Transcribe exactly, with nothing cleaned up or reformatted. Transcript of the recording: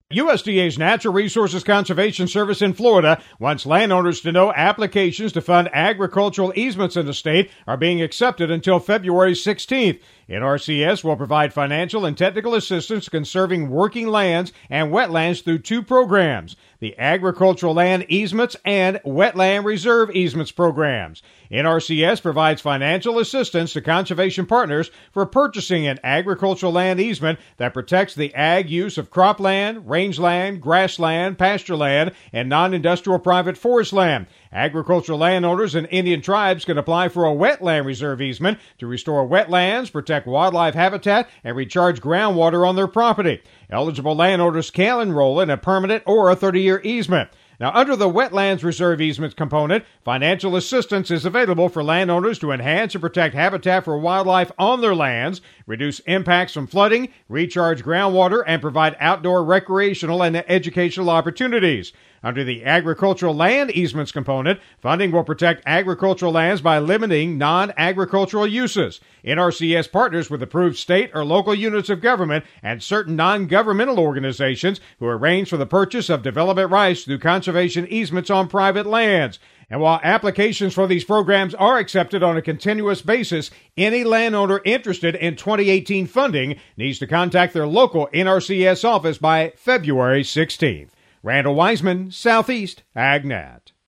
U S D A's Natural Resources Conservation Service in Florida wants landowners to know applications to fund agricultural easements in the state are being accepted until February sixteenth. N R C S will provide financial and technical assistance conserving working lands and wetlands through two programs, the Agricultural Land Easements and Wetland Reserve Easements programs. N R C S provides financial assistance to conservation partners for purchasing an agricultural land easement that protects the ag use of cropland, rangeland, grassland, pasture land, and non-industrial private forest land. Agricultural landowners and Indian tribes can apply for a wetland reserve easement to restore wetlands, protect wildlife habitat, and recharge groundwater on their property. Eligible landowners can enroll in a permanent or a thirty-year easement. Now, under the Wetlands Reserve Easement component, financial assistance is available for landowners to enhance and protect habitat for wildlife on their lands, reduce impacts from flooding, recharge groundwater, and provide outdoor recreational and educational opportunities. Under the Agricultural Land Easements component, funding will protect agricultural lands by limiting non-agricultural uses. N R C S partners with approved state or local units of government and certain non-governmental organizations who arrange for the purchase of development rights through conservation easements on private lands. And while applications for these programs are accepted on a continuous basis, any landowner interested in twenty eighteen funding needs to contact their local N R C S office by February sixteenth. Randall Wiseman, Southeast AgNet.